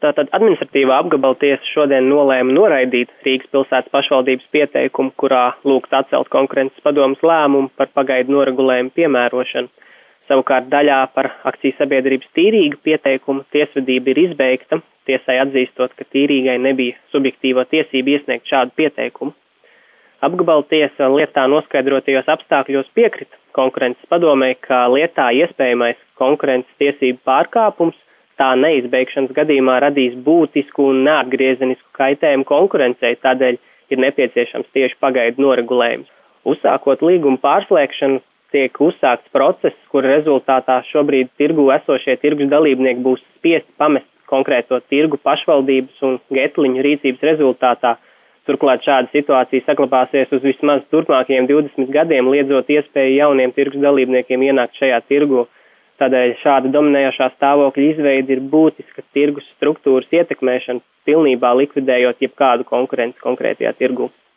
Tātad administratīvā apgabala tiesa šodien nolēma noraidīt Rīgas pilsētas pašvaldības pieteikumu, kurā lūgts atcelt konkurences padomes lēmumu par pagaidu noregulējumu piemērošanu. Savukārt daļā par akciju sabiedrības Tīrīga pieteikumu tiesvedība ir izbeigta, tiesai atzīstot, ka Tīrīgai nebija subjektīvo tiesību iesniegt šādu pieteikumu. Apgabala tiesa lietā noskaidrotajos apstākļos piekrita konkurences padomei, ka lietā iespējamais konkurences tiesību pārkāpums tā neizbeigšanas gadījumā radīs būtisku un neatgriezenisku kaitējumu konkurencei, tādēļ ir nepieciešams tieši pagaidu noregulējums. Uzsākot līguma pārslēgšanu, tiek uzsākts process, kura rezultātā šobrīd tirgū esošie tirgus dalībnieki būs spiesti pamest konkrēto tirgu pašvaldības un getliņu rīcības rezultātā. Turklāt šāda situācija saglabāsies uz vismaz turpmākajiem 20 gadiem, liedzot iespēju jauniem tirgus dalībniekiem ienākt šajā tirgu. Tādēļ šāda dominējošā stāvokļa izveide ir būtiska tirgus struktūras ietekmēšana, pilnībā likvidējot jebkādu konkurenci konkrētajā tirgu.